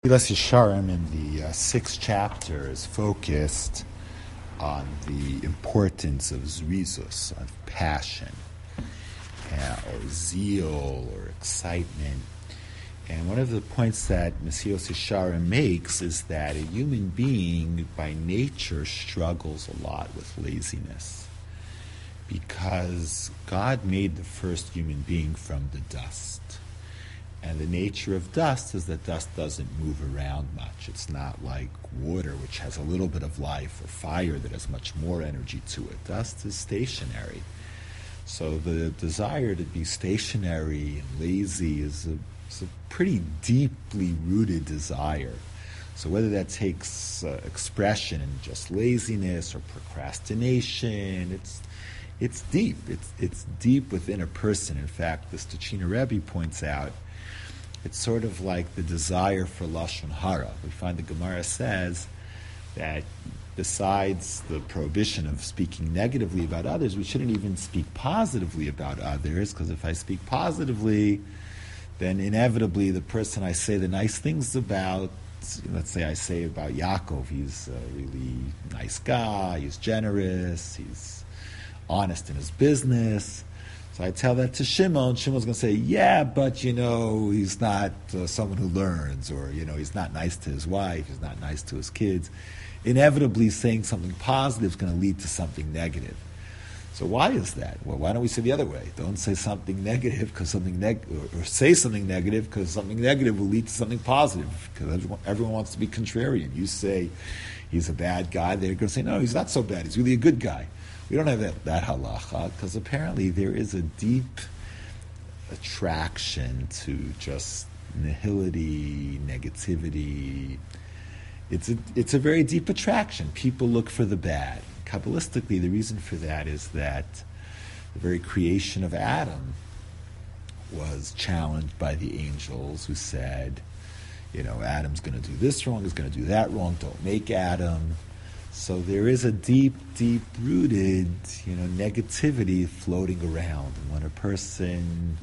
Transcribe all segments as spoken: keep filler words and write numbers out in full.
Mesilas Yesharim in the uh, sixth chapter is focused on the importance of zrizus, of passion, uh, or zeal, or excitement. And one of the points that Mesilas Yesharim makes is that a human being by nature struggles a lot with laziness, because God made the first human being from the dust. And the nature of dust is that dust doesn't move around much. It's not like water, which has a little bit of life, or fire that has much more energy to it. Dust is stationary. So the desire to be stationary and lazy is a, is a pretty deeply rooted desire. So whether that takes uh, expression in just laziness or procrastination, it's it's deep. It's it's deep within a person. In fact, the Stachina Rebbe points out, it's sort of like the desire for Lashon Hara. We find the Gemara says that besides the prohibition of speaking negatively about others, we shouldn't even speak positively about others, because if I speak positively, then inevitably the person I say the nice things about, let's say I say about Yaakov, he's a really nice guy, he's generous, he's honest in his business. So I tell that to Shimon. Shimon's going to say, yeah, but, you know, he's not uh, someone who learns, or, you know, he's not nice to his wife, he's not nice to his kids. Inevitably, saying something positive is going to lead to something negative. So why is that? Well, why don't we say the other way? Don't say something negative because something neg- or, or say something negative because something negative will lead to something positive, because everyone, everyone wants to be contrarian. You say he's a bad guy, they're going to say, no, he's not so bad, he's really a good guy. We don't have that, that halacha, because apparently there is a deep attraction to just nihility, negativity. It's a, it's a very deep attraction. People look for the bad. Kabbalistically, the reason for that is that the very creation of Adam was challenged by the angels, who said, you know, Adam's going to do this wrong, he's going to do that wrong, don't make Adam. So there is a deep, deep-rooted, you know, negativity floating around. And when a person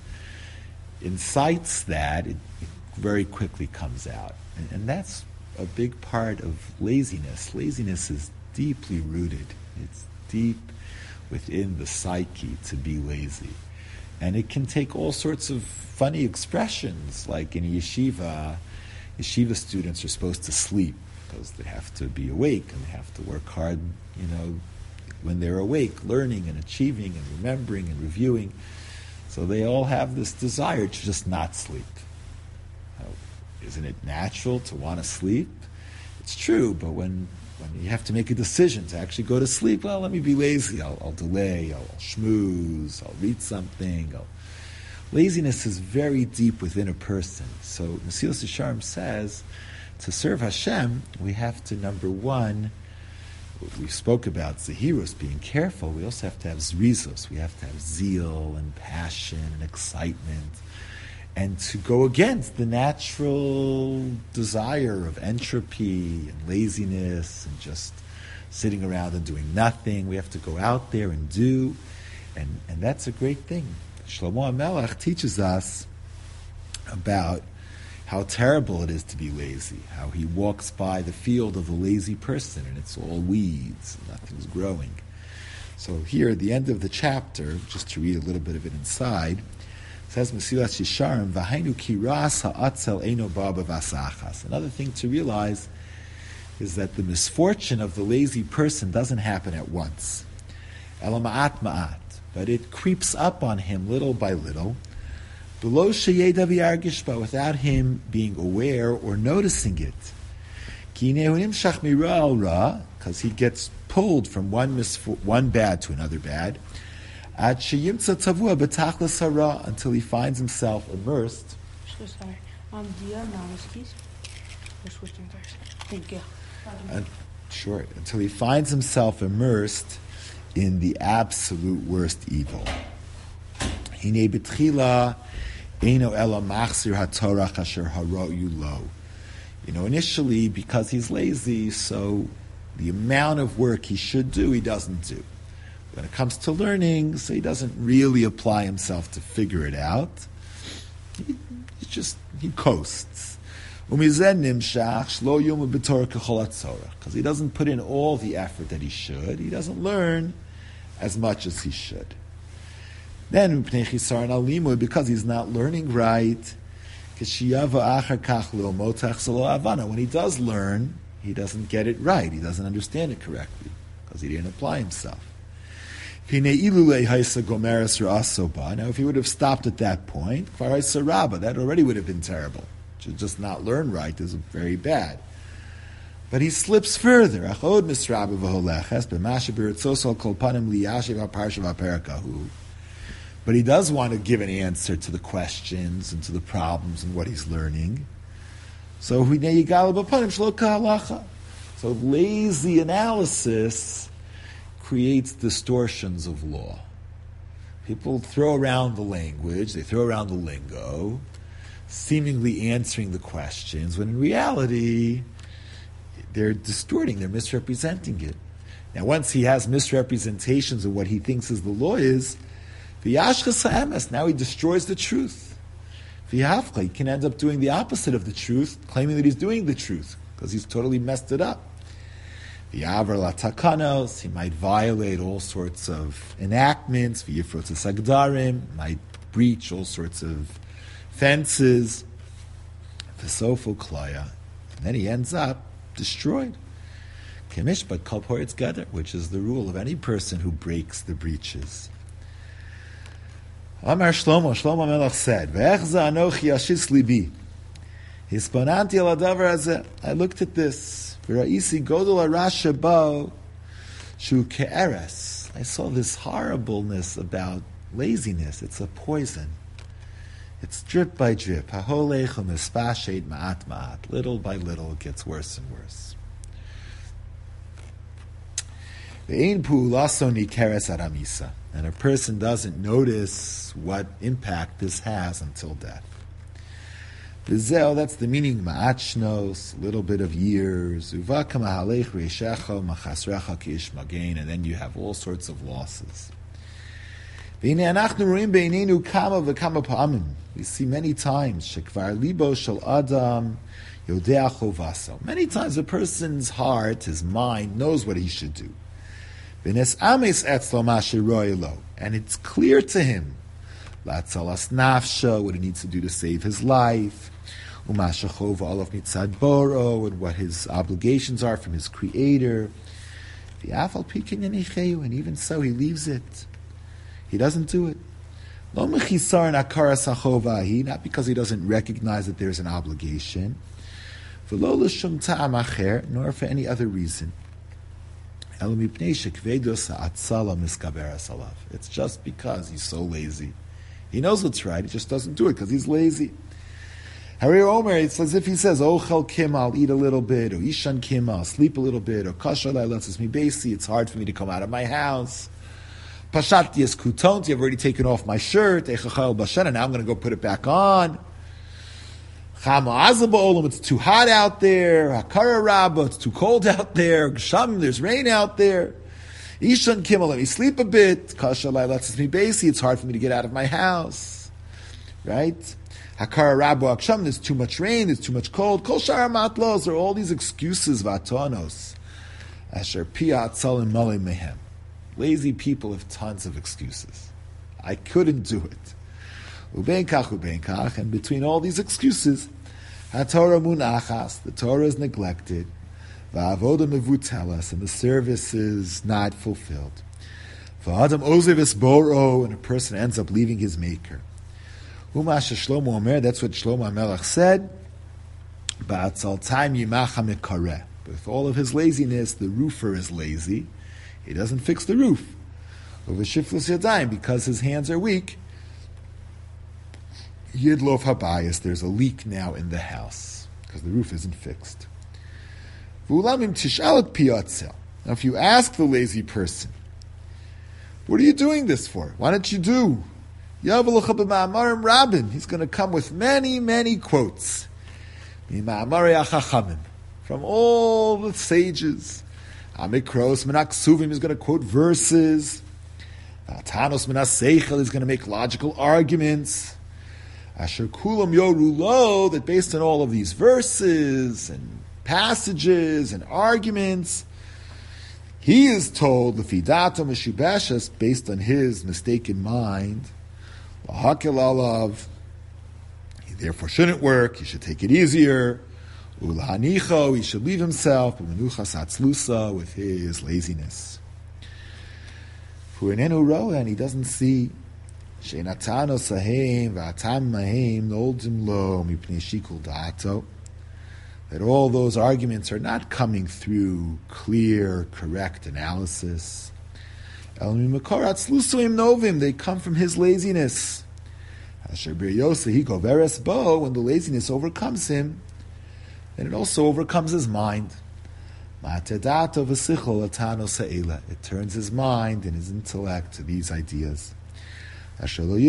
incites that, it, it very quickly comes out. And, and that's a big part of laziness. Laziness is deeply rooted. It's deep within the psyche to be lazy. And it can take all sorts of funny expressions, like in a yeshiva, yeshiva students are supposed to sleep, because they have to be awake and they have to work hard, you know, when they're awake, learning and achieving and remembering and reviewing. So they all have this desire to just not sleep. Now, isn't it natural to want to sleep? It's true, but when, when you have to make a decision to actually go to sleep, well, let me be lazy. I'll, I'll delay, I'll, I'll schmooze, I'll read something. I'll... Laziness is very deep within a person. So Mesilas Yesharim says, to serve Hashem, we have to, number one, we spoke about zehirus, being careful. We also have to have zrizus. We have to have zeal and passion and excitement, and to go against the natural desire of entropy and laziness and just sitting around and doing nothing. We have to go out there and do, and, and that's a great thing. Shlomo HaMelech teaches us about how terrible it is to be lazy, how he walks by the field of a lazy person and it's all weeds, and nothing's growing. So here at the end of the chapter, just to read a little bit of it inside, it says, Mesilas Yesharim, V'hainu kiras ha'atzel eino ba b'vasachas. Another thing to realize is that the misfortune of the lazy person doesn't happen at once. Ela ma'at ma'at. But it creeps up on him little by little, below sheyeda v'yargish ba, without him being aware or noticing it. Ki hinei hu nimshach mira al ra, because he gets pulled from one misfo- one bad to another bad, ad sheyimtza tavua b'tachlis hara, until he finds himself immersed. So sorry. Um, do you have numbers, please? We're switching first. Thank you. Uh, sure. Until he finds himself immersed in the absolute worst evil. Hinei b'tchila Eino ela machzir haTorah asher hara'u lo. You know, initially, because he's lazy, so the amount of work he should do, he doesn't do. When it comes to learning, so he doesn't really apply himself to figure it out. He, he just, he coasts. Because he doesn't put in all the effort that he should. He doesn't learn as much as he should. Then, because he's not learning right, when he does learn, he doesn't get it right. He doesn't understand it correctly because he didn't apply himself. Now, if he would have stopped at that point, that already would have been terrible. To just not learn right is very bad. But he slips further. But he does want to give an answer to the questions and to the problems and what he's learning. So So lazy analysis creates distortions of law. People throw around the language, they throw around the lingo, seemingly answering the questions, when in reality, they're distorting, they're misrepresenting it. Now, once he has misrepresentations of what he thinks is the law is, now he destroys the truth. He can end up doing the opposite of the truth, claiming that he's doing the truth, because he's totally messed it up. He might violate all sorts of enactments, might breach all sorts of fences, and then he ends up destroyed. Which is the rule of any person who breaks the breaches. Amar Shlomo, Shlomo Melech said, I looked at this. I saw this horribleness about laziness. It's a poison. It's drip by drip. Little by little, it gets worse and worse. And a person doesn't notice what impact this has until death. That's the meaning, ma'achnos, a little bit of years, and then you have all sorts of losses. We see many times, many times a person's heart, his mind, knows what he should do. And it's clear to him what he needs to do to save his life, and what his obligations are from his Creator. And even so, he leaves it. He doesn't do it. Not because he doesn't recognize that there's an obligation, nor for any other reason. It's just because he's so lazy. He knows what's right, he just doesn't do it because he's lazy. Harry Omer, it's as if he says, Ochel Kim, I'll eat a little bit, or Ishan Kim, I'll sleep a little bit, or Kasher Lailatzis Mi Basi, it's hard for me to come out of my house. Pashat Yes Kutonti, I've already taken off my shirt, Echachal Bashan, and now I'm going to go put it back on. It's too hot out there. Hakara Rabba, it's too cold out there. Gsham, there's rain out there. Ishan Kimmel, let me sleep a bit. Kasha Lailatzis Mi Basi, it's hard for me to get out of my house. Right? Hakara Rabba, Aksham, there's too much rain, there's too much cold. Kol Shara Matlos, there are all these excuses, Vatonos. Asher Piyat Salim Male Mehem. Lazy people have tons of excuses. I couldn't do it. Ubenkach, ubenkach, and between all these excuses, HaTorah munachas, the Torah is neglected, va'avoda mevutelas, and the service is not fulfilled. Va'adam ozev es boro, and a person ends up leaving his maker. Umasha Shlomo Omer, that's what Shlomo HaMelech said, ba'atzal time yimacha mekareh. With all of his laziness, the roofer is lazy. He doesn't fix the roof. Uveshiflus yadayim, because his hands are weak, Yidlof habayis, there's a leak now in the house because the roof isn't fixed. V'ulamim tishalat piyatzel. Now, if you ask the lazy person, what are you doing this for? Why don't you do? Yavalocha b'ma'amarim rabin. He's going to come with many, many quotes. Mima'amari achachamim. From all the sages. Amikros menaksuvim is going to quote verses. Tanos menaseichel is going to make logical arguments. Asher kulam yoru lo, that based on all of these verses and passages and arguments, he is told, Lefidato Meshibeshes, based on his mistaken mind, Lahakil alav, he therefore shouldn't work, he should take it easier, Ulahanicho, he should leave himself, B'menuchas atzlusa, with his laziness. Fu'enenu roa, and he doesn't see, She'natano sahem, v'atam mahem, noldim lo, mipnei shikul da'ato, that all those arguments are not coming through clear, correct analysis. They come from his laziness. When the laziness overcomes him, then it also overcomes his mind. It turns his mind and his intellect to these ideas. And therefore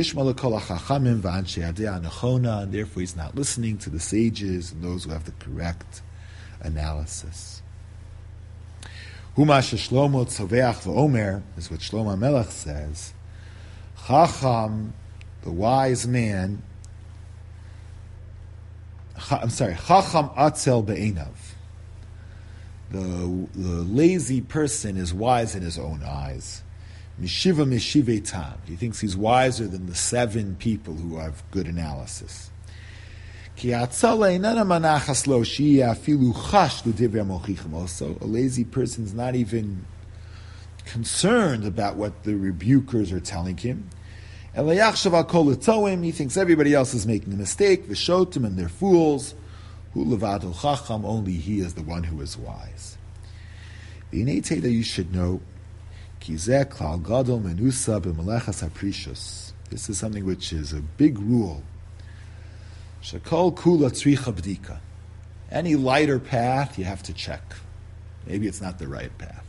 he's not listening to the sages and those who have the correct analysis. Humash Shlomo Tzoveach v'Omer is what Shlomo Melech says. Chacham, the wise man, I'm sorry, Chacham Atzel Be'enav. The, the lazy person is wise in his own eyes. Mishiva Mishive Tam. He thinks he's wiser than the seven people who have good analysis. Also, a lazy person is not even concerned about what the rebukers are telling him. He thinks everybody else is making a mistake. Vishotim, and they're fools. Only he is the one who is wise. You should know. This is something which is a big rule. Any lighter path, you have to check. Maybe it's not the right path.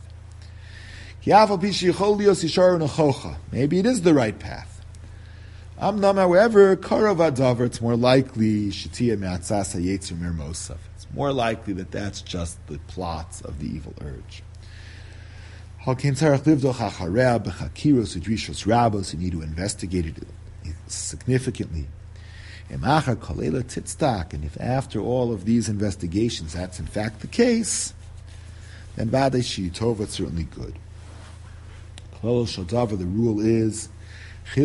Maybe it is the right path. However, it's more likely it's more likely that that's just the plots of the evil urge. You need to investigate it significantly. And if after all of these investigations that's in fact the case, then Vadei Shitova, it's certainly good. The rule is a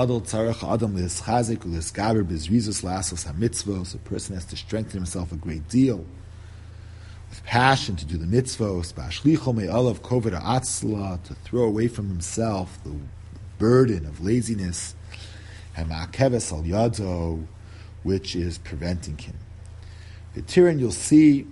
person has to strengthen himself a great deal with passion to do the mitzvos, to throw away from himself the burden of laziness, and which is preventing him. The Tiran, you'll see,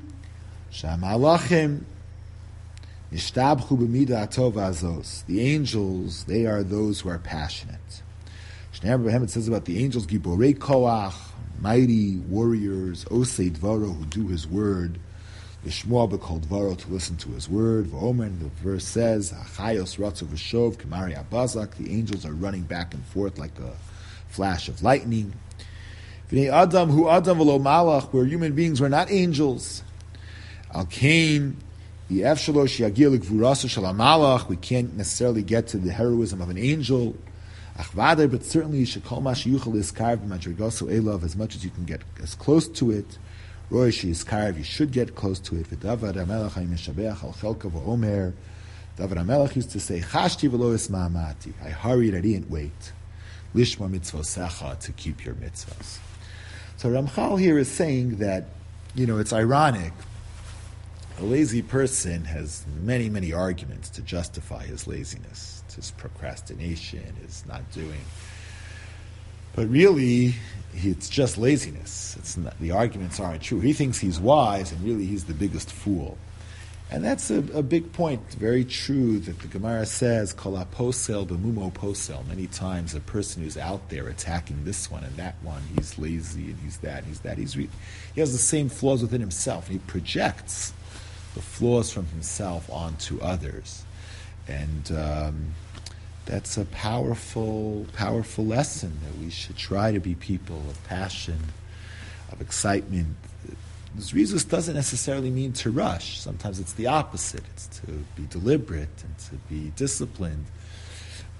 the angels, they are those who are passionate. It says about the angels, Giborei Koach, mighty warriors, Osei Dvaro, who do his word, Lishmoa b'kol Dvaro, to listen to his word. V'omer, the verse says, Achayos ratzu v'shov, Kemari Abazak, the angels are running back and forth like a flash of lightning. V'nei Adam hu Adam v'lo malach, where human beings were not angels. Al Kain, the Efshalosh Yagil Gvurasa Shalamalach, we can't necessarily get to the heroism of an angel. Achvader, but certainly Shekol Mashiyuchal Iskarv Madrigoso Elav, as much as you can get as close to it. Roishi Iskarv, you should get close to it. V'Davar HaMelech HaYimeshabeach Al Chelka V'Omer. Davar HaMelech used to say, Chashti v'lo esma'amati, I hurried, I didn't wait. Lishma mitzvosecha, to keep your mitzvahs. So Ramchal here is saying that, you know, it's ironic. A lazy person has many, many arguments to justify his laziness, his procrastination, his not doing. But really, it's just laziness. It's not, the arguments aren't true. He thinks he's wise, and really he's the biggest fool. And that's a, a big point. Very true that the Gemara says, Kol posel b'mumo posel. Many times a person who's out there attacking this one and that one, he's lazy and he's that and he's that. He's re- he has the same flaws within himself. And he projects the flaws from himself onto others. And um, that's a powerful, powerful lesson that we should try to be people of passion, of excitement. Zrizus doesn't necessarily mean to rush. Sometimes it's the opposite. It's to be deliberate and to be disciplined.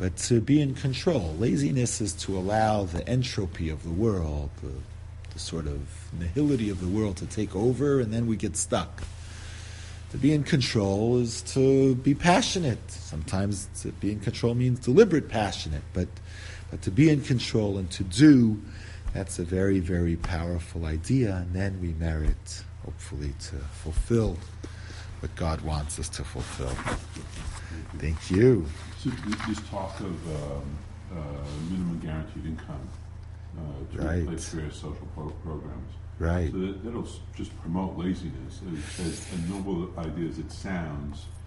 but to be in control. Laziness is to allow the entropy of the world, the, the sort of nihility of the world to take over, and then we get stuck. To be in control is to be passionate. Sometimes to be in control means deliberate passionate, but, but to be in control and to do, that's a very, very powerful idea, and then we merit, hopefully, to fulfill what God wants us to fulfill. Thank you. So this talk of um, uh, minimum guaranteed income uh, to Right. replace various social pro- programs. Right. So that, that'll s- just promote laziness. As, as a noble idea as it sounds,